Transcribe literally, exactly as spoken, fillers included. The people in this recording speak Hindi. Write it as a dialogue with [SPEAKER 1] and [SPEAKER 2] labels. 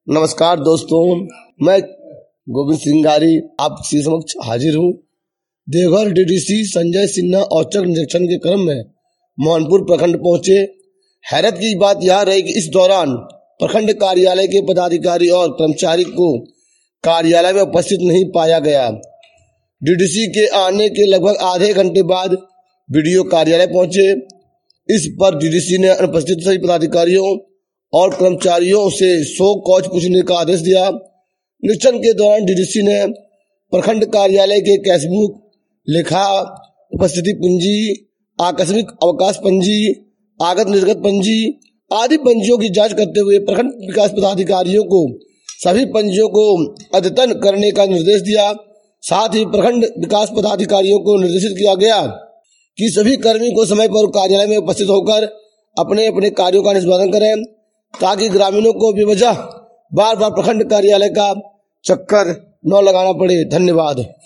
[SPEAKER 1] नमस्कार दोस्तों, मैं गोविंद सिंगारी आपके समक्ष हाजिर हूँ। देवघर डीडीसी संजय सिन्हा औचक निरीक्षण के क्रम में मोहनपुर प्रखंड पहुंचे। हैरत की बात यह रही कि इस दौरान प्रखंड कार्यालय के पदाधिकारी और कर्मचारी को कार्यालय में उपस्थित नहीं पाया गया। डीडीसी के आने के लगभग आधे घंटे बाद बीडीओ कार्यालय पहुंचे। इस पर डीडीसी ने अनुपस्थित सभी पदाधिकारियों और कर्मचारियों से सौ कॉज पूछने का आदेश दिया। निरीक्षण के दौरान डीडीसी ने प्रखंड कार्यालय के कैशबुक, लेखा, उपस्थिति पंजी, आकस्मिक अवकाश पंजी, आगत निर्गत पंजी आदि पंजियों की जांच करते हुए प्रखंड विकास पदाधिकारियों को सभी पंजियों को अद्यतन करने का निर्देश दिया। साथ ही प्रखंड विकास पदाधिकारियों को निर्देशित किया गया कि सभी कर्मी को समय पर कार्यालय में उपस्थित होकर अपने अपने कार्यों का निष्पादन करें, ताकि ग्रामीणों को बेवजह बार बार प्रखंड कार्यालय का चक्कर न लगाना पड़े। धन्यवाद।